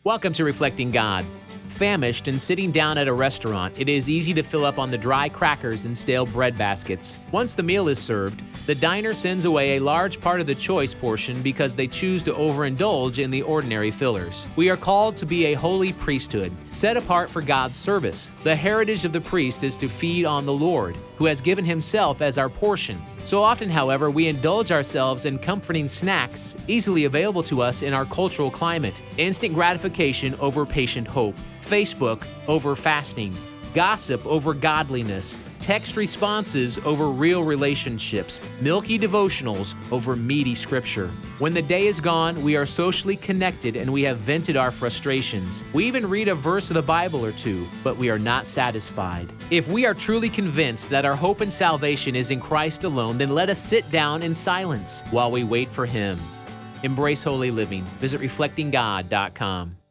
Welcome to Reflecting God. Famished and sitting down at a restaurant, it is easy to fill up on the dry crackers and stale bread baskets. Once the meal is served, the diner sends away a large part of the choice portion because they choose to overindulge in the ordinary fillers. We are called to be a holy priesthood, set apart for God's service. The heritage of the priest is to feed on the Lord, who has given himself as our portion. So often, however, we indulge ourselves in comforting snacks easily available to us in our cultural climate. Instant gratification over patient hope. Facebook over fasting. Gossip over godliness. Text responses over real relationships. Milky devotionals over meaty scripture. When the day is gone, we are socially connected and we have vented our frustrations. We even read a verse of the Bible or two, but we are not satisfied. If we are truly convinced that our hope and salvation is in Christ alone, then let us sit down in silence while we wait for Him. Embrace holy living. Visit reflectinggod.com.